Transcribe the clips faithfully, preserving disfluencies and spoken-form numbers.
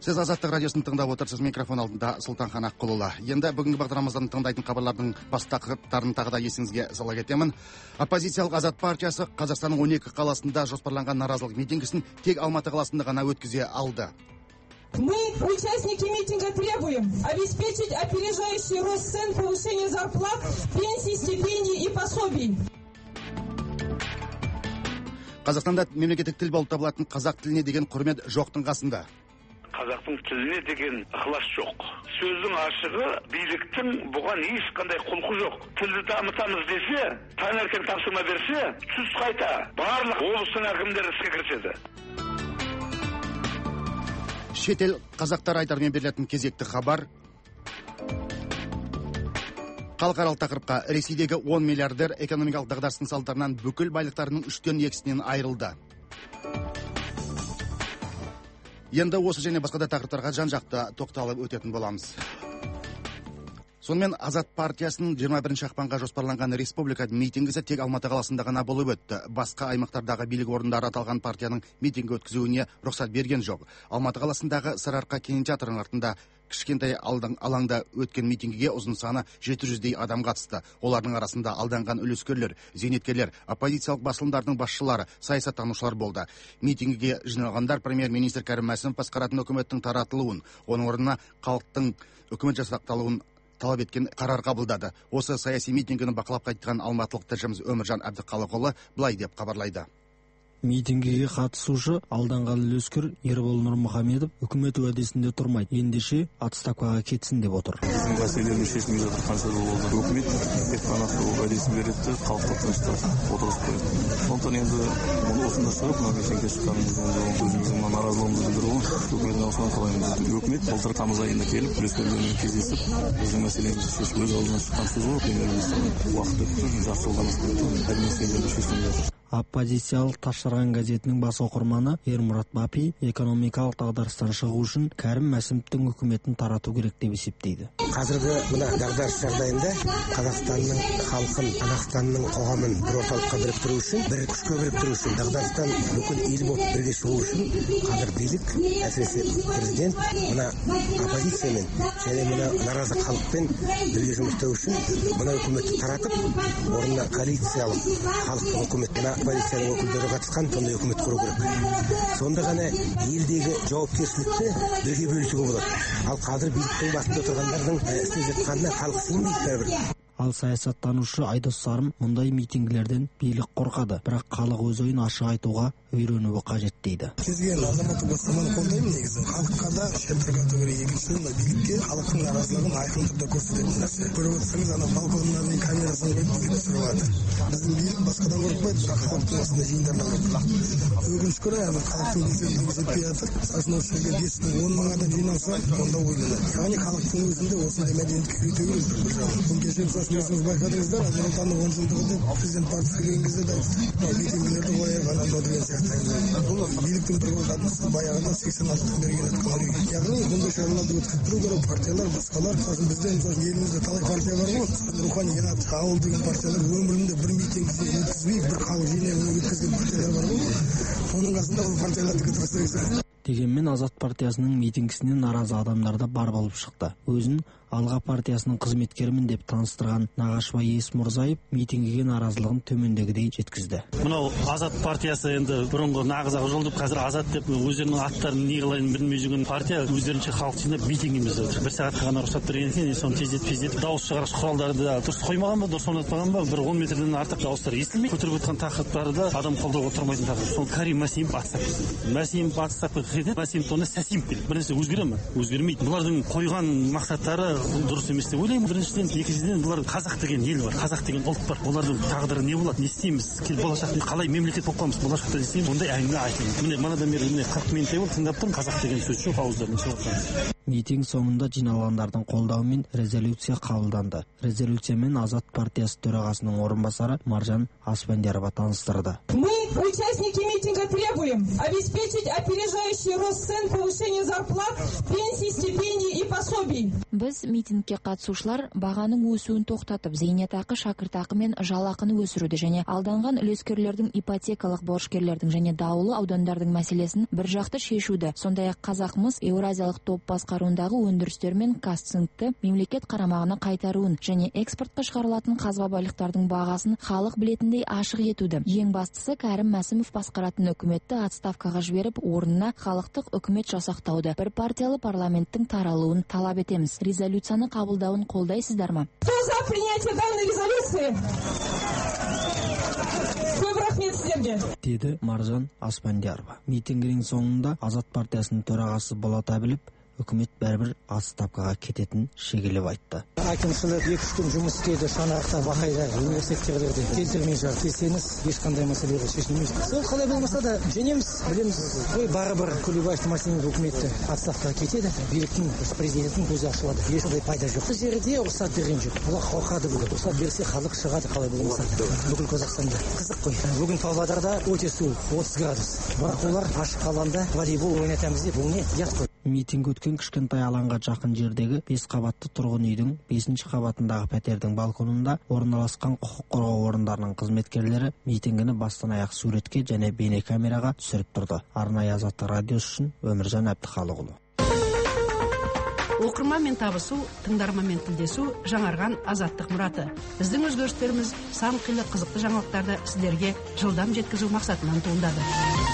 Сіз Азаттық радиосын тыңдап отырсыз, микрофон алдында Сұлтанхан Аққұлұлы. Енді бүгінгі бағдарламамыздан тыңдайтын хабарлардың бас тақырыптарын тағы да есіңізге сала кетемін. Оппозициялық Азат партиясы Қазақстанның он екі қаласында жоспарланған наразылық митингісін тек Алматы қаласында ғана өткізе алды. Мы, участники митинга, требуем обеспечить опережающий рост цен, повышение зарплат, пенсий, стипендий и пособий. Қазақстанда мемлекеттік тіл болып табылатын қазақ тіліне деген құрмет жоқтың қасында. Қазақтың тіліне деген ықылас жоқ. Сөздің ашығы, биліктің бұған ешқандай құлқы жоқ. Тілді дамытамыз десе, таңертең тапсырма берсе, түс қайта барлық облыстың әкімдері іске кіріседі. Шетел қазақтар айтармен берілетін кезекті хабар. Халықаралық тақырыпқа Ресейдегі он миллиардер экономикалық дағдарыстың салдарынан бүкіл байлықтарының үштен екісінен айырылды. Енді осы және басқа да тақырыптарға жан-жақты тоқталып өтетін боламыз. Сонымен Азат партиясының жиырма бірінші ақпанға жоспарланған республика митингісі тек Алматы қаласында ғана болып өтті. Басқа аймақтардағы билік орындары аталған партияның митинг өткізуіне рұқсат берген жоқ. Алматы қаласындағы Сарыарқа кинотеатрының артында кішкентай алаңда өткен митингіге ұзын саны жеті жүздей адам қатысты. Олардың арасында алданған үлескерлер, зейнеткерлер, оппозициялық басылымдардың басшылары, саясаттанушылар болды. Митингіге жиналғандар премьер-министр Кәрім Мәсімов басқаратын үкіметтің таратылуын, оның орнына халықтың үкімет жасақталуын талап еткен қарар қабылдады. Осы саяси митингіні бақылап қайтқан алматылық тілшіміз Өміржан Әбдіқалықұлы былай деп хабарлайды. Митингіге қатысушы алданған үлескер Ербол Нұрмұхамедов үкімет уәдесінде тұрмайды, ендеше отставкаға кетсін деп отыр. Біздің мәселелерді шешімге жатыр қанша жыл болды. Үкімет тек қана уәдесін береді, халықты тыныштап отырғызып қояды. Сондықтан енді мұны осында шығып, мына митингке шыққанымыздың өзіміздің наразылығымызды білдіру, үкіметтің осыған қалаймыз. Үкімет былтыр тамыз айында келіп, үлескерлермен кездесіп, біздің мәселемізді шешіп өз аузынан шыққан сөз ғой, премьер-министрдің уақыт өтті, жарты жылдан астам әр мәселелерді шешіп жатыр. Оппозициялық Ташжарған газетінің бас оқырманы Ермұрат Бапи экономикалық дағдарыстан шығу үшін Кәрім Мәсімовтің үкіметін тарату керек деп есептейді. Қазіргі мына дағдарыс жағдайында Қазақстанның халқын, Қазақстанның қоғамын бір орталыққа біріктіру үшін, бір күшке біріктіру үшін, дағдарыстан бүкіл ел болып бірге шығу үшін қазір билік, әсіресе президент мына оппозициямен және мына наразы халықпен бірге жұмыс істеу үшін мына үкіметті таратып, орнына коалициялық халықтық үкімет, оппозицияның өкілдері қатысқан сондай үкімет құру керек. Сонда ғана елдегі жауапкершілікті бірге бөлісуге болады. Ал қазір биліктің басында отырғандардың істеп жатқанына халық сенбейді бәрібір. Ал саясаттанушы Айдос Сарым мұндай митингілерден билік қорқады, бірақ халық өз ойын ашық айтуға үйренуі қажет дейді. Кезген азаматтық бастаманы қолдаймын негізі. Халыққа да шемпір категория екінші мына билікке халықтың наразылығын айқын түрде көрсететін нәрсе. Көріп отырсаңыз, ана балконына дейін камерасын қойып билік түсіріп жатыр. Біздің билік басқадан қорықпайды, бірақ халықтың осындай жиындардан қорқады. Өкінішке орай, халықтың белсенділігі жетпей жатыр. Сосын осы жерге бес мың он мың адам жиналса, онда ойланады. Яғни халықтың өзінде осындай мәдениетке үйрету керек бір жағынан. Бұл кеше өзіңіз байқадыңыздар, Азаматтардың он жылдығы деп президент партиясы келген кезде де митингілерді қояған деген сияқты. Бұл биліктің бір қадысы баяғыда сексен алтыдан бері келеді қалай. Яғни бұндай шараларды өткізіп тұру керек, партиялар, басқалар. Сосын бізде мысалы елімізде талай партия бар ғой. Руханият, ауыл деген партиялар өмірінде бір митинг өткізбей, бір халық жиналып өткізген партиялар бар ғой. Соның қасында бұл партияларды тырысып. Дегенмен Азат партиясының митингісіне наразы адамдар да бар болып шықты. Өзін Алға партиясының қызметкерімін деп таныстырған Нағашыбай Есмұрзаев митингіге наразылығын төмендегідей жеткізді. Мынау Азат партиясы енді бұрынғы нағыз ақ жол деп қазір Азат деп өздерінің аттарын не қылайын білмей жүрген партия өздерінше халық жинап митинг емес отыр. Бір сағатқа ғана рұқсат берген екен, соны тездетіп тездетіп дауыс шығарғыш құралдарды да дұрыс қоймаған ба, дұрыс орнатпаған ба, бір он метрден артық дауыстар естілмей, көтеріп отырған тақырыптары да адам қолдауға тұрмайтын тақырып. Сол Кәрім Мәсімов отставка. Мәсімов отставка Мәсімов оны Сәсимов келді. Бірінші өзгере ме? Өзгермейді. Бұлардың қойған мақсаттары дұрыс емес деп ойлаймын. Біріншіден, екіншіден бұлар қазақ деген ел бар, қазақ деген ұлт бар. Олардың тағдыры не болады, не істейміз, болашақта қалай мемлекет болып қаламыз, болашақта не істейміз, ондай әңгіме айтылмайды. Міне манадан бері міне қырық минуттай болды тыңдап тұрмын, қазақ деген сөз жоқ ауыздарынан шығып жатқан. Митинг соңында жиналғандардың қолдауымен резолюция қабылданды. Резолюциямен Азат партиясы төрағасының орынбасары Маржан Аспандиярова таныстырды. Мы, участники митинга, требуем обеспечить опережающий рост цен, повышение зарплат, пенсий, стипендий и пособий. Біз митингке қатысушылар бағаның өсуін тоқтатып, зейнетақы, шәкіртақы мен жалақыны өсіруді және алданған үлескерлердің, ипотекалық борышкерлердің және даулы аудандардың мәселесін бір жақты шешуді, сондай-ақ Қазақмыс Еуразиялық топ басқаруындағы өндірістер мен Казцинкті мемлекет қарамағына қайтаруын және экспортқа шығарылатын қазба байлықтардың бағасын халық білетіндей ашық етуді. Ең бастысы, Кәрім Мәсімов басқаратын үкіметті отставкаға жіберіп, орнына халықтық үкімет жасақтауды, бір партиялы парламенттің таралуын талап етеміз. Резолюцияны қабылдауын қолдайсыздар ма? Кто за принятие данной резолюции? Көп рахмет сіздерге. Деді Маржан Аспандиярова. Митингінің соңында Азат партиясының төрағасы Болат Әбілов үкімет бәрібір отставкаға кететін шегелеп айтты. Әкімшілік екі-үш күн жұмыс істеді, шаңырақта, Бақайда, университеттерді келтірмей жатыр десеңіз, ешқандай мәселелер шешілмейді. Сол қалай болмаса да женеміз, білеміз, ой барыбір Күлебаев Масинов үкіметті отставкаға кетеді, биліктің, президенттің көзі ашылады. Ешқандай пайда жоқ. Бұл жерде рұқсат берген жоқ. Олар қорқады бүгін. Рұқсат берсе халық шығады, қалай болмаса. Бүкіл Қазақстанда қызық қой. Бүгін Павлодарда өте суық, отыз градус. Бірақ олар ашық алаңда волейбол ойнатамыз деп, бұл не? Ұят қой. Митинг өткен кішкентай алаңға жақын жердегі бес қабатты тұрғын үйдің бесінші қабатындағы пәтердің балконында орналасқан құқық қорғау орындарының қызметкерлері митингіні бастан аяқ суретке және бейнекамераға түсіріп тұрды. Арнайы Азаттық радиосы үшін Өміржан Әбдіхалықұлы. Оқырманмен табысу, тыңдарманмен тілдесу жаңарған Азаттық мұраты. Біздің өзгерістеріміз сан қилы қызықты жаңалықтарды сіздерге жылдам жеткізу мақсатынан туындады.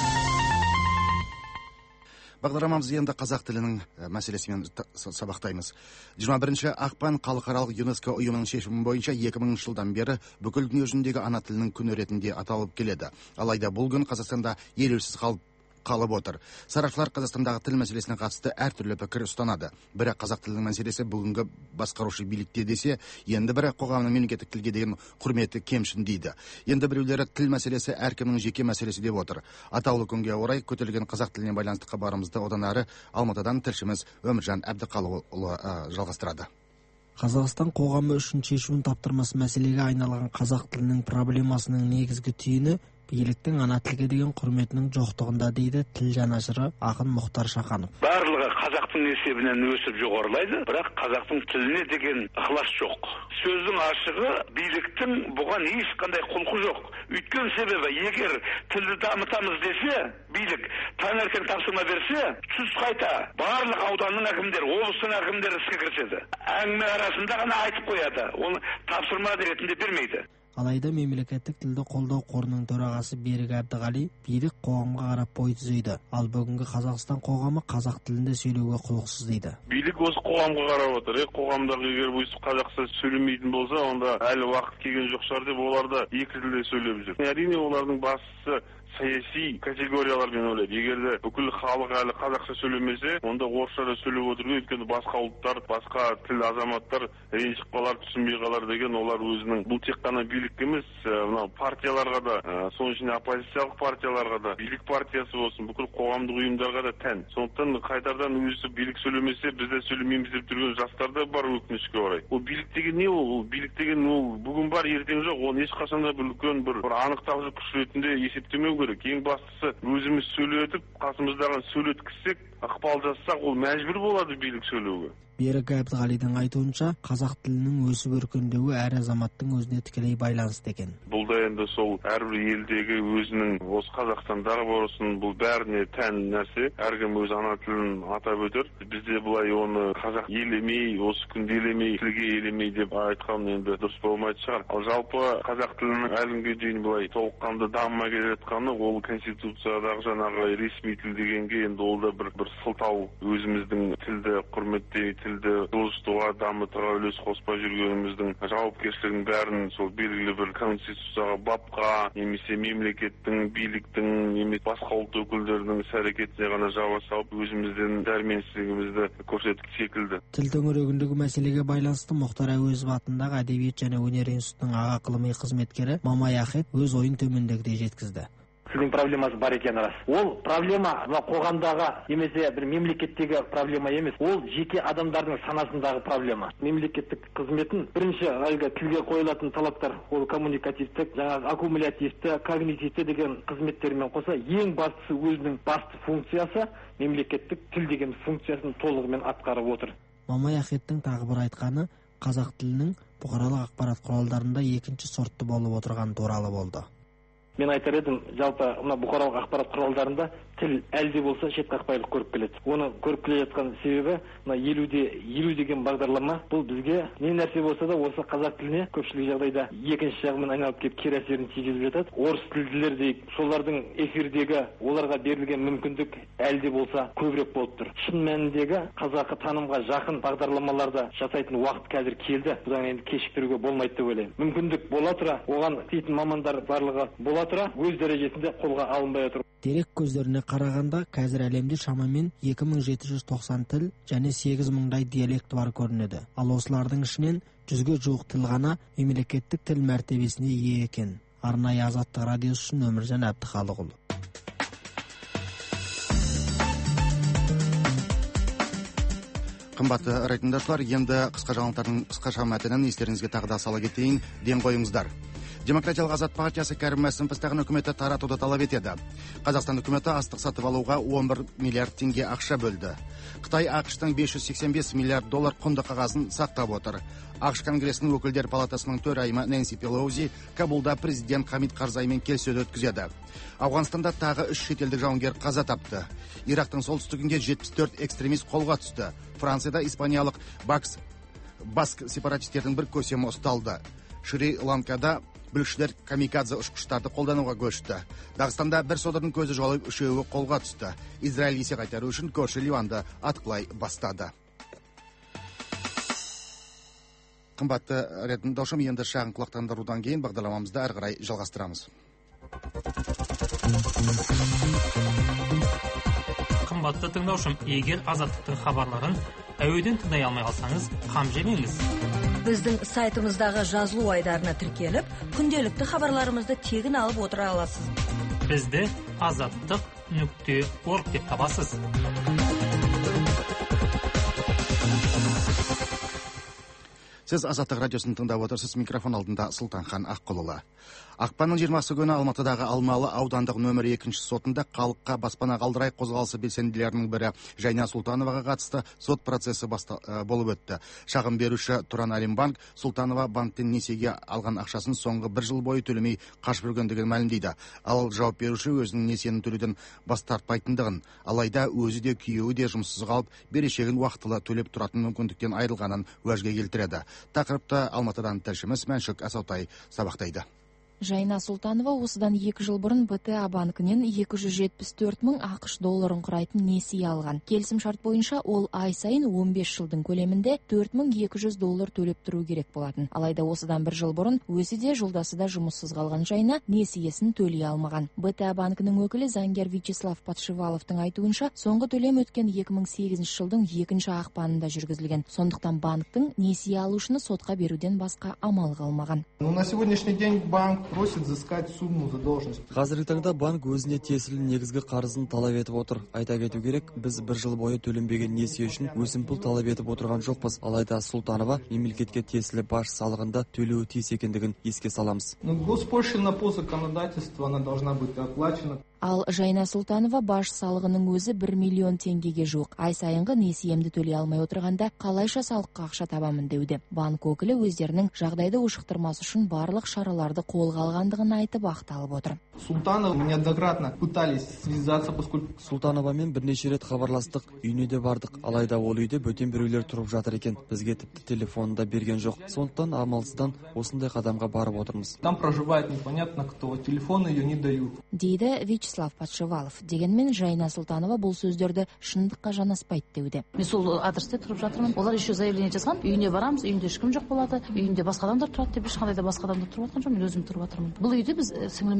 Бағдарламамыз енді қазақ тілінің мәселесімен сабақтаймыз. жиырма бірінші ақпан халықаралық ЮНЕСКО ұйымының шешімі бойынша екі мыңыншы жылдан бері бүкіл дүние жүзіндегі ана тілінің күні ретінде аталып келеді. Алайда бұл күн Қазақстанда елеусіз қалып қалып отыр. Сарапшылар Қазақстандағы тіл мәселесіне қатысты әртүрлі пікір ұстанады. Бірі қазақ тілінің мәселесі бүгінгі басқарушы билікте десе, енді бірі қоғамның мемлекеттік тілге деген құрметі кемшін дейді. Енді біреулері тіл мәселесі әркімнің жеке мәселесі деп отыр. Атаулы күнге орай көтерілген қазақ тіліне байланысты хабарымызды одан әрі Алматыдан тілшіміз Өміржан Әбдіхалықұлы жалғастырады. Қазақстан қоғамы үшін шешуін таптырмас мәселеге айналған қазақ тілінің проблемасының негізгі түйіні биліктің ана тілге деген құрметінің жоқтығында дейді тіл жанашыры ақын Мұхтар Шаханов. Барлығы қазақтың есебінен өсіп жоғарылайды, бірақ қазақтың тіліне деген ықылас жоқ. Сөздің ашығы биліктің бұған ешқандай құлқы жоқ. Өйткені себебі, егер тілді дамытамыз десе, билік таңертең тапсырма берсе, түс қайта барлық ауданның әкімдері, облыстың әкімдері іске кіріседі. Әңгіме арасында ғана айтып қояды, оны тапсырма ретінде бермейді. Алайда мемлекеттік тілді қолдау қорының төрағасы Берік Әбдіғали билік қоғамға қарап бой түзейді. Ал бүгінгі Қазақстан қоғамы қазақ тілінде сөйлеуге құлықсыз дейді. Билік осы қоғамға қарап отыр. Қоғамдағы егер өйстіп қазақша сөйлемейтін болса, онда әлі уақыт келген жоқ шығар деп олар да екі тілде сөйлеп жүр. Әрине олардың бастысы саяси категориялармен ойлайды. Егер де бүкіл халық әлі қазақша сөйлемесе, онда орысша сөйлеп отыру, өйткені басқа ұлттар, басқа тіл азаматтар ренжіп қалар, түсінбей қалар деген олар өзінің бұл тек қана билік емес, мынау партияларға да, соның ішінде оппозициялық партияларға да, билік партиясы болсын, бүкіл қоғамдық ұйымдарға да тән. Сондықтан қайтардан өзі билік сөйлемесе, біз де сөйлемейміз деп жүрген жастар да бар өкінішке орай. Ол билік деген не ол? Билік деген ол бүгін бар, ертең жоқ. Оны ешқашан да бір үлкен бір анықтаушы күш ретінде есептемеу керек. Ең бастысы өзіміз сөйлетіп, қасымыздағы сөйлеткізсек, ықпал жасасақ, ол мәжбүр болады билік сөйлеуге. Берік Әбдіғалидың айтуынша, қазақ тілінің өсіп өркендеуі әр азаматтың өзіне тікелей байланысты екен. Бұл да енді сол әрбір елдегі өзінің, осы Қазақстандағы болсын, бұл бәріне тән нәрсе. Әркім өз ана тілін атап өтер. Бізде бұлай оны қазақ елемей, осы күнде елемей, тілге елемей деп айтқан енді дұрыс болмайды шығар. Ал жалпы қазақ тілінің әлі дейін бұлай толыққанды дамымай келе жатқаны, ол конституциядағы жаңағы ресми тіл дегенге енді ол да бір бір сылтау, өзіміздің тілді құрметтей, тілді жылжытуға, дамытуға үлес қоспай жүргеніміздің жауапкершілігін бәрін сол белгілі бір конституцияға, бапқа, немесе мемлекеттің, биліктің, немесе басқа ұлт өкілдерінің іс-әрекетіне ғана жаба салып, өзіміздің дәрменсіздігімізді көрсетіп секілді. Тіл төңірегіндегі мәселеге байланысты Мұхтар Әуезов атындағы Әдебиет және өнер институтының аға ғылыми қызметкері Мамай Ахет өз ойын төмендегідей жеткізді. сіздің проблемасы бар екені рас. Ол проблема мына қоғамдағы немесе бір мемлекеттегі проблема емес. Ол жеке адамдардың санасындағы проблема. Мемлекеттік қызметін бірінші әлгі тілге қойылатын талаптар, ол коммуникативтік, жаңағы аккумулятивті, когнитивті деген қызметтермен қоса ең бастысы өзінің басты функциясы мемлекеттік тіл деген функциясын толығымен атқарып отыр. Мамай Ахеттің тағы бір айтқаны қазақ тілінің бұқаралық ақпарат құралдарында екінші сортты болып отырған туралы болды. Мен айтар едім, жалпы мына бұқаралық ақпарат құралдарында тіл әлде болса шетқақпайлық көріп келеді. Оны көріп келе жатқан себебі мына елуде елу деген бағдарлама бұл бізге не нәрсе болса да осы қазақ тіліне көпшілік жағдайда екінші жағымен айналып келіп кері әсерін тигізіп жатады. Орыс тілділер дейік, солардың эфирдегі оларға берілген мүмкіндік әлде болса көбірек болып тұр. Шын мәніндегі қазақы танымға жақын бағдарламаларды жасайтын уақыт қазір келді. Бұдан енді кешіктіруге болмайды деп ойлаймын. Мүмкіндік бола тұра, оған істейтін мамандар барлығы бола тұра, өз дәрежесінде қолға алынбай отыр. Дерек көздеріне қарағанда, қазір әлемде шамамен екі мың жеті жүз тоқсан тіл және сегіз мыңдай диалект бар көрінеді. Ал осылардың ішінен жүзге жуық тіл ғана мемлекеттік тіл мәртебесіне ие екен. Арнайы Азаттық радиосы үшін Өміржан Әбдіхалықұлы. Қымбатты радиотыңдаушылар, енді қысқа жаңалықтардың қысқаша мәтінін естеріңізге тағы да сала кетейін. Ден қойыңыздар. Демократиялық Азат партиясы Кәрім Мәсімов бастаған үкіметі таратуды талап етеді. Қазақстан үкіметі астық сатып алуға он бір миллиард теңге ақша бөлді. Қытай ақш-тың бес жүз сексен бес миллиард доллар құнды қағазын сақтап отыр. ақш Конгресінің өкілдер палатасының төрайымы Нэнси Пелоузи Кабулда президент Хамид Карзаймен келіссөз өткізеді. Ауғанстанда тағы үш шетелдік жауынгер қаза тапты. Ирактың солтүстігінде жетпіс төрт экстремист қолға түсті. Францияда испаниялық Бакс Баск сепаратистердің бір көсемі ұсталды. Шри-Ланкада бүлікшілер камикадзе ұшқыштарды қолдануға көшті. Дағыстанда бір содырдың көзі жоғалып, үшеуі қолға түсті. Израиль есе қайтару үшін көрші Ливанды атқылай бастады. Қымбатты радиотыңдаушым, енді шағын құлақтандырудан кейін бағдарламамызды әрі қарай жалғастырамыз. Қымбатты тыңдаушым, егер Азаттықтың хабарларын әуеден тыңдай алмай қалсаңыз, қам жемеңіз. Біздің сайтымыздағы жазылу айдарына тіркеліп, күнделікті хабарларымызды тегін алып отыра аласыз. Бізді азаттық нүкте орг деп табасыз. Сіз Азаттық радиосын тыңдап отырсыз. Микрофон алдында Сұлтанхан Аққұлұлы. Ақпанның жиырмасы күні Алматыдағы Алмалы аудандық нөмір екінші сотында халыққа баспана қалдырай қозғалысы белсенділерінің бірі Жайна Сұлтановаға қатысты сот процесі баста, ә, болып өтті. Шағым беруші Тұран Әлембанк Сұлтанова банктен несиеге алған ақшасын соңғы бір жыл бойы төлемей қашып жүргендігін мәлімдейді. Ал жауап беруші өзінің несиені төлеуден бас тартпайтындығын, алайда өзі де күйеуі де жұмыссыз қалып, берешегін уақытылы төлеп тұратын мүмкіндіктен айырылғанын уәжге келтіреді. Тақырыпты Алматыдан тілшіміз Мәншүк Асаутай сабақтайды. Жайна Сұлтанова осыдан екі жыл бұрын бэ тэ а банкінен екі жүз жетпіс төрт мың ақш долларын құрайтын несие алған. Келісім шарт бойынша ол ай сайын он бес жылдың көлемінде төрт мың екі жүз доллар төлеп тұру керек болатын. Алайда осыдан бір жыл бұрын өзі де жолдасы да жұмыссыз қалған Жайна несиесін төлей алмаған. бэ тэ а банкінің өкілі заңгер Вячеслав Подшиваловтың айтуынша, соңғы төлем өткен екі мың сегізінші жылдың екінші ақпанында жүргізілген. Сондықтан банктың несие алушыны сотқа беруден басқа амал қалмаған. На сегодняшний день банк просит взыскать сумму задолженности. Қазіргі таңда банк өзіне тиесілі негізгі қарызын талап етіп отыр. Айта кету керек, біз бір жыл бойы төленбеген несие үшін өсімпұл талап етіп отырған жоқпыз. Алайда Сұлтанова мемлекетке тиесілі баж салығында төлеуі тиіс екендігін еске саламыз. Госпошлина по законодательству она должна быть оплачена. Ал Жайна Сұлтанова баж салығының өзі бір миллион теңгеге жуық. Ай сайынғы несиемді төлей алмай отырғанда қалайша салыққа ақша табамын деуде. Банк өкілі өздерінің жағдайды ушықтырмас үшін барлық шараларды қолға алғандығын айтып ақталып отыр. Сұлтанова неоднократно пытались связаться, поскольку Сұлтановамен бірнеше рет хабарластық, үйіне де бардық. Алайда ол үйде бөтен біреулер тұрып жатыр екен. Бізге тіпті телефонын да берген жоқ. Сондықтан амалсыздан осындай қадамға барып отырмыз. Там проживает непонятно кто, телефон ее не дают. Дейді Вячеслав Подшивалов. Дегенмен Жайна Сұлтанова бұл сөздерді шындыққа жанаспайды деуде. Мен сол адресте тұрып жатырмын. Олар еще заявление жазған. Үйіне барамыз, үйінде ешкім жоқ болады. Үйінде басқа адамдар тұрады деп ешқандай да басқа адамдар тұрып жатқан жоқ. Мен өзім тұрып жатырмын. Бұл үйде біз сіңліміз екеуміз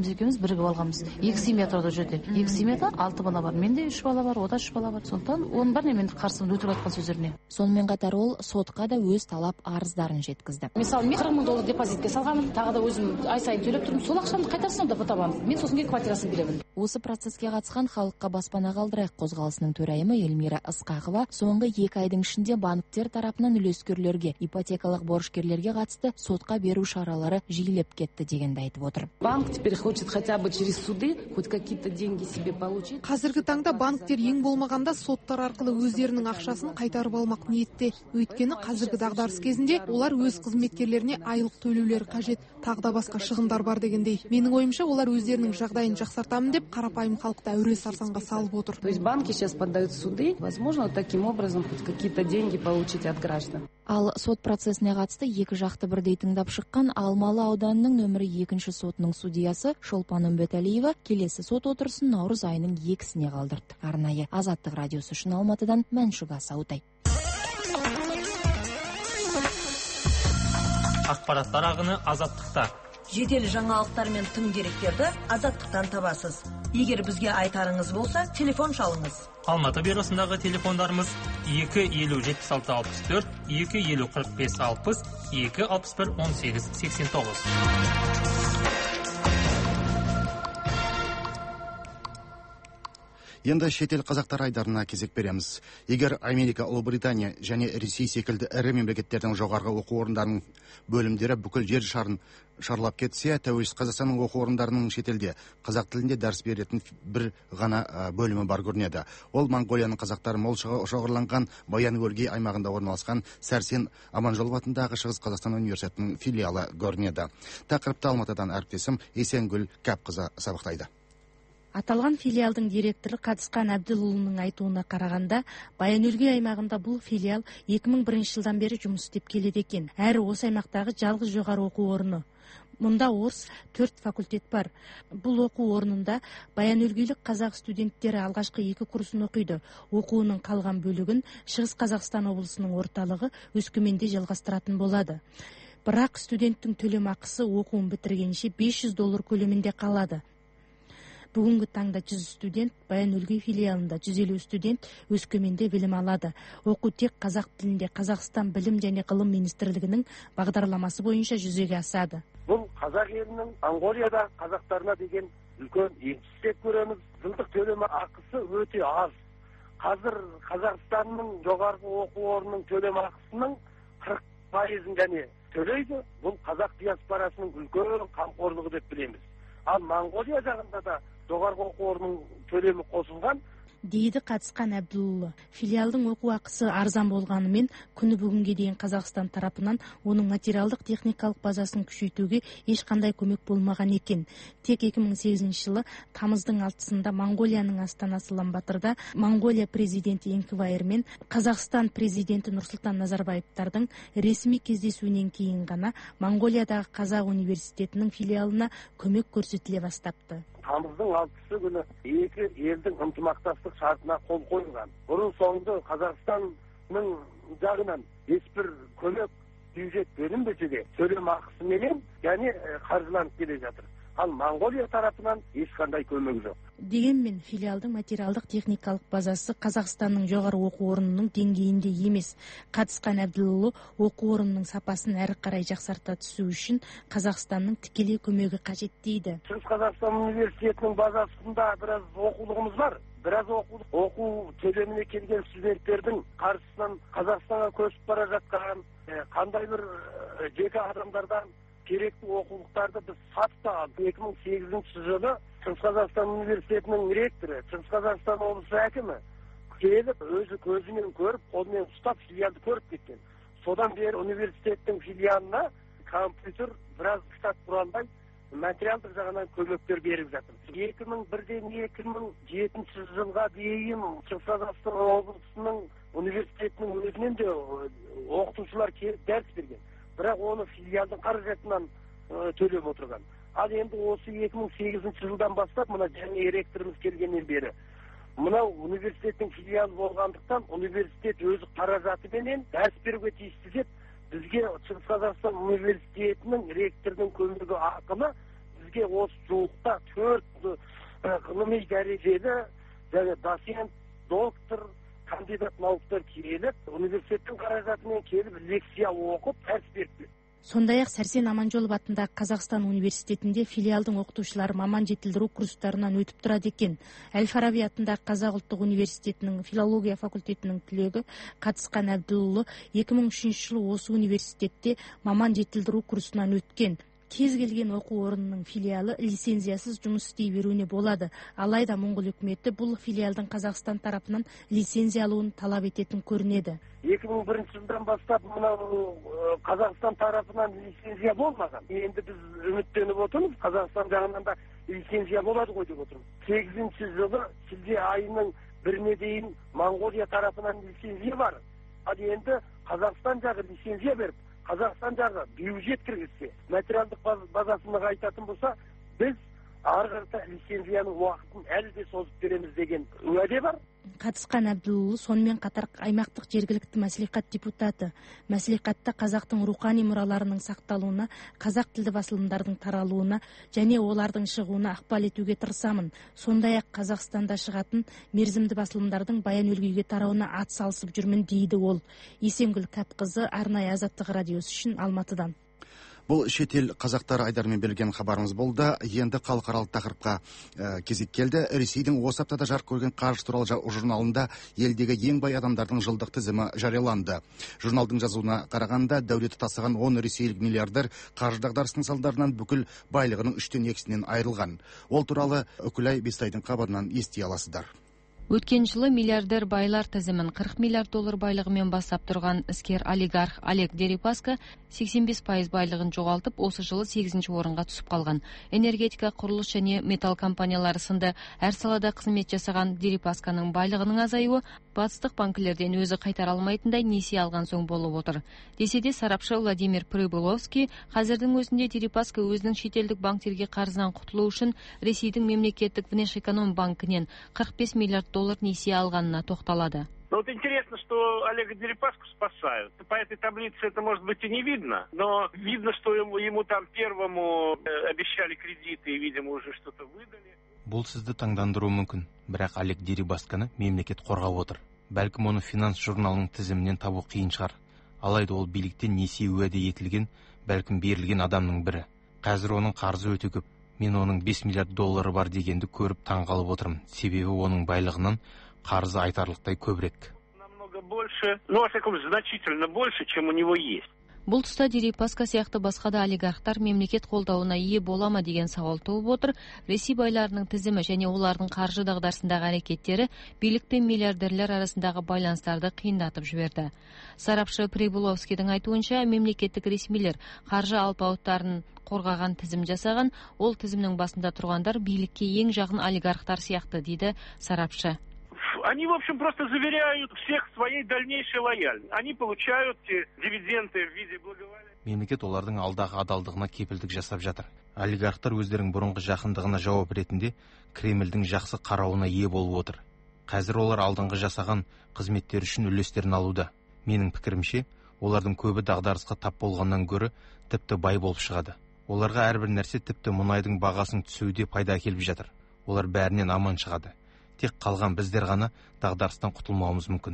бірігіп алғанбыз. Екі семья тұрады ол жерде. Екі семьяда алты бала бар. Менде үш бала бар, ода үш бала бар. Сондықтан оның бәріне мен қарсымын өтірік айтқан сөздеріне. Сонымен қатар ол сотқа да өз талап арыздарын жеткізді. Мысалы, мен қырық мың доллар депозитке салғанмын, тағы да өзім ай сайын төлеп тұрмын. Сол ақшамды қайтарсын да табамын. Мен сосын кейін квартирасын беремін. Осы процесске қатысқан халыққа баспана қалдырайық қозғалысының төрайымы Эльмира Ысқақова соңғы екі айдың ішінде банктер тарапынан үлескерлерге, ипотекалық борышкерлерге қатысты сотқа беру шаралары жиілеп кетті дегенді айтып отыр. Банк теперь хочет хотя бы через суды хоть какие-то деньги себе получить. Қазіргі таңда банктер ең болмағанда соттар арқылы өздерінің ақшасын қайтарып алмақ ниетте. Өйткені қазіргі дағдарыс кезінде олар өз қызметкерлеріне айлық төлеулері қажет, тағы да басқа шығындар бар дегендей. Менің ойымша олар өздерінің жағдайын жақсартамын деп қарапайым халықты әуре сарсаңға салып отыр. То есть банки сейчас подают в суды, возможно, таким образом хоть какие-то деньги получить от граждан. Ал сот процесіне қатысты екі жақты бірдей тыңдап шыққан Алмалы ауданының нөмірі екінші сотының судьясы Шолпан Үмбетәлиева келесі сот отырысын наурыз айының екісіне қалдырды. Арнайы Азаттық радиосы үшін Алматыдан Мәншүк Асаутай. Ақпараттар ағыны Азаттықта. Жедел жаңалықтар мен тың деректерді Азаттықтан табасыз. Егер бізге айтарыңыз болса, телефон шалыңыз. Алматы бюросындағы телефондарымыз екі елу жетпіс алты алпыс төрт, екі елу қырық бес алпыс, екі алпыс бір он сегіз сексен тоғыз. Енді шетел қазақтар айдарына кезек береміз. Егер Америка, Ұлыбритания және Ресей секілді ірі мемлекеттердің жоғарғы оқу орындарының бөлімдері бүкіл жер шарын шарлап кетсе, тәуелсіз Қазақстанның оқу орындарының шетелде қазақ тілінде дәріс беретін бір ғана бөлімі бар көрінеді. Ол Монғолияның қазақтары мол шоғырланған Баян-Өлгей аймағында орналасқан Сәрсен Аманжолов атындағы Шығыс Қазақстан университетінің филиалы көрінеді. Тақырыпты Алматыдан әріптесім Есенгүл Кәпқызы сабақтайды. Аталған филиалдың директоры Қатысқан Әбділұлының айтуына қарағанда, Баян-Өлгей аймағында бұл филиал екі мың бірінші жылдан бері жұмыс істеп келеді екен. Әрі осы аймақтағы жалғыз жоғары оқу орны. Мұнда орыс төрт факультет бар. Бұл оқу орнында Баян-Өлгейлік қазақ студенттері алғашқы екі курсын оқиды. Оқуының қалған бөлігін Шығыс Қазақстан облысының орталығы Өскеменде жалғастыратын болады. Бірақ студенттің төлемақысы оқуын бітіргенше бес жүз доллар көлемінде қалады. Бүгінгі таңда жүз студент Баян-Өлгей филиалында, жүз елу студент Өскеменде білім алады. Оқу тек қазақ тілінде Қазақстан білім және ғылым министрлігінің бағдарламасы бойынша жүзеге асады. Бұл қазақ елінің Монғолияда қазақтарына деген үлкен еншіс деп көреміз. Жылдық төлемі ақысы өте аз. Қазір Қазақстанның жоғарғы оқу орнының төлемі ақысының қырық пайызын және төлейді. Бұл қазақ диаспорасының үлкен қамқорлығы деп білеміз. Ал Монғолия жағында да жоғарғы оқу орнының төлемі қосылған. Дейді Қатысқан Әбділұлы. Филиалдың оқу ақысы арзан болғанымен, күні бүгінге дейін Қазақстан тарапынан оның материалдық техникалық базасын күшейтуге ешқандай көмек болмаған екен. Тек екі мың сегізінші жылы тамыздың алтысында Монғолияның астанасы Улан-Баторда Монғолия президенті Энхбайр мен Қазақстан президенті Нұрсұлтан Назарбаевтардың ресми кездесуінен кейін ғана Монғолиядағы Қазақ университетінің филиалына көмек көрсетіле бастапты. Тамыздың алтысы күні екі елдің ынтымақтастық шартына қол қойылған. Бұрын соңды Қазақстанның жағынан ешбір көмек бюджет бөлінбесе де төлем ақысыменен және қаржыланып келе жатыр. Ал Монғолия тарапынан ешқандай көмек жоқ. Дегенмен филиалдың материалдық техникалық базасы Қазақстанның жоғары оқу орнының деңгейінде емес. Қатысқан Әбділұлы оқу орнының сапасын әрі қарай жақсарта түсу үшін Қазақстанның тікелей көмегі қажет дейді. Шығыс Қазақстан университетінің базасында біраз оқулығымыз бар. Біраз оқу, оқу төлеміне келген студенттердің қаржысынан Қазақстанға көшіп бара жатқан қандай бір жеке адамдардан керекті оқулықтарды біз сатып алдық. екі мың сегізінші жылы Шығыс Қазақстан университетінің ректоры, Шығыс Қазақстан облысы әкімі келіп, өзі көзімен көріп, қолымен ұстап филиалды көріп кеткен. Содан бері университеттің филиалына компьютер, біраз кітап құралдай материалдық жағынан көмектер беріп жатыр. екі мың бірден екі мың жетінші жылға дейін Шығыс Қазақстан облысының университетінің өзінен де оқытушылар келіп дәріс берген. Бірақ оны филиалдың қаражатынан төлеп отырған. Ал енді осы екі мың сегізінші жылдан бастап, мына жаңа ректорымыз келгеннен бері, мынау университеттің филиалы болғандықтан, университет өзі қаражатыменен дәріс беруге тиісті деп, бізге Шығыс Қазақстан университетінің ректорының көмегі ақыны бізге осы жуықта төрт ғылыми дәрежелі және доцент, доктор, кандидат науктар келіп, университеттің қаражатымен келіп лекция оқып, дәріс берді. Сондай-ақ Сәрсен Аманжолов атындағы Қазақстан университетінде филиалдың оқытушылары маман жетілдіру курстарынан өтіп тұрады екен. Әл-Фараби атындағы Қазақ ұлттық университетінің филология факультетінің түлегі Қатысқан Әбділұлы екі мың үшінші жылы осы университетте маман жетілдіру курсынан өткен. Кез келген оқу орнының филиалы лицензиясыз жұмыс істей беруіне болады. Алайда Моңғол үкіметі бұл филиалдың Қазақстан тарапынан лицензия алуын талап ететін көрінеді. екі мың бірінші жылдан бастап мынау Қазақстан тарапынан лицензия болмаған. Енді біз үміттеніп отырмыз, Қазақстан жағынан да лицензия болады ғой деп отырмыз. сегізінші жылы шілде айының біріне дейін Моңғолия тарапынан лицензия бар. Ал енді Қазақстан жағы лицензия беріп, Қазақстан жағы бюджет кіргізсе, материалдық базасына айтатын болса, біз ары қарата лицензияның уақытын әлі де созып береміз деген уәде бар. Қатысқан Әбділұлы сонымен қатар аймақтық жергілікті мәслихат депутаты. Мәслихатта қазақтың рухани мұраларының сақталуына, қазақ тілді басылымдардың таралуына және олардың шығуына ықпал етуге тырысамын. Сондай-ақ Қазақстанда шығатын мерзімді басылымдардың баян-өлгейге тарауына ат салысып жүрмін дейді ол. Есенгүл Кәпқызы, арнайы Азаттық радиосы үшін Алматыдан. Бұл шетел қазақтар айдарымен берілген хабарымыз болды. Енді халықаралық тақырыпқа ә, кезек келді. Ресейдің осы аптада жарық көрген қаржы туралы журналында елдегі ең бай адамдардың жылдық тізімі жарияланды. Журналдың жазуына қарағанда, дәулеті тасыған он ресейлік миллиардер қаржы дағдарысының салдарынан бүкіл байлығының үштен екісінен айырылған. Ол туралы Үкілай Бестайдың хабарынан ести аласыздар. Өткен жылы миллиардер байлар тізімін қырық миллиард доллар байлығымен бастап тұрған іскер олигарх Олег Дерипаска сексен бес пайыз байлығын жоғалтып, осы жылы сегізінші орынға түсіп қалған. Энергетика, құрылыс және металл компаниялары сынды әр салада қызмет жасаған Дерипасканың байлығының азаюы батыстық банкілерден өзі қайтара алмайтындай несие алған соң болып отыр. Десе де сарапшы Владимир Прибыловский қазірдің өзінде Дерипаска өзінің шетелдік банктерге қарызынан құтылу үшін Ресейдің мемлекеттік Внешэконом банкінен қырық бес миллиард доллар несие алғанына тоқталады. Но вот интересно, что Олега Дерипаску спасают. По этой таблице это, может быть, и не видно, но видно, что ему, ему там первому обещали кредиты и, видимо, уже что-то выдали. Бұл сізді таңдандыруы мүмкін, бірақ Олег Дерипасканы мемлекет қорғап отыр. Бәлкім оны финанс журналының тізімінен табу қиын шығар. Алайда ол биліктен несие уәде етілген, бәлкім берілген адамның бірі. Қазір оның қарызы өте көп. Мен оның бес миллиард доллары бар дегенді көріп таңғалып отырмын. Себебі оның байлығынан қарызы айтарлықтай көбірек. Намного больше, ну, во всяком случае, значительно больше, чем у него есть. Бұл тұста Дерипаска сияқты басқа да олигархтар мемлекет қолдауына ие бола ма деген сауал туып отыр. Ресей байларының тізімі және олардың қаржы дағдарысындағы әрекеттері билік пен миллиардерлер арасындағы байланыстарды қиындатып жіберді. Сарапшы Прибыловскийдің айтуынша, мемлекеттік ресмилер қаржы алпауыттарын қорғаған тізім жасаған, ол тізімнің басында тұрғандар билікке ең жақын олигархтар сияқты, дейді сарапшы. Они, в общем, просто заверяют всех своей дальнейшей лояльности. Они получают дивиденды в виде благоволения. Мемлекет олардың алдағы адалдығына кепілдік жасап жатыр. Олигархтар өздерінің бұрынғы жақындығына жауап ретінде Кремльдің жақсы қарауына ие болып отыр. Қазір олар алдыңғы жасаған қызметтер үшін үлестерін алуда. Менің пікірімше, олардың көбі дағдарысқа тап болғаннан гөрі тіпті бай болып шығады. Оларға әрбір нәрсе тіпті мұнайдың бағасын түсуде пайда әкеліп жатыр. Олар бәрінен аман шығады. Тек қалған біздер ғана дағдарыстан құтылмауымыз мүмкін.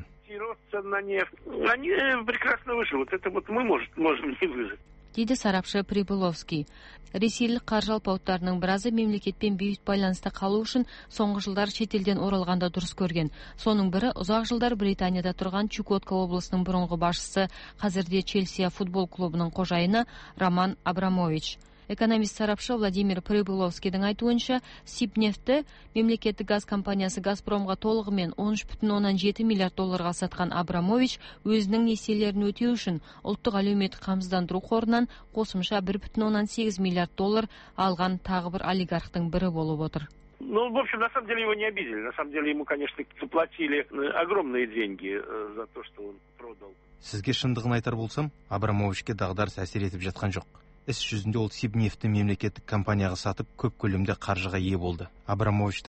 Они прекрасно выживут. Это вот мы можем не выжить. Дейді сарапшы Прибыловский. Ресейлік қаржы алпауыттарының біразы мемлекетпен бейбіт байланыста қалу үшін соңғы жылдар шетелден оралғанда дұрыс көрген. Соның бірі ұзақ жылдар Британияда тұрған Чукотка облысының бұрынғы басшысы, қазірде Челсия футбол клубының қожайыны Роман Абрамович. Экономист сарапшы Владимир Прибыловскийдің айтуынша, Сибнефтті мемлекеттік газ компаниясы Газпромға толығымен он үш бүтін оннан жеті миллиард долларға сатқан Абрамович өзінің несиелерін өтеу үшін ұлттық әлеуметтік қамсыздандыру қорынан қосымша бір бүтін оннан сегіз миллиард доллар алған тағы бір олигархтың бірі болып отыр. Ну, в общем, на самом деле его не обидели. На самом деле ему, конечно, заплатили огромные деньги за то, что он продал. Сізге шындығын айтар болсам, Абрамовичке дағдарыс әсер етіп жатқан жоқ. Іс жүзінде ол Сибнефтті мемлекеттік компанияға сатып көп көлемде қаржыға ие болды. Абрамович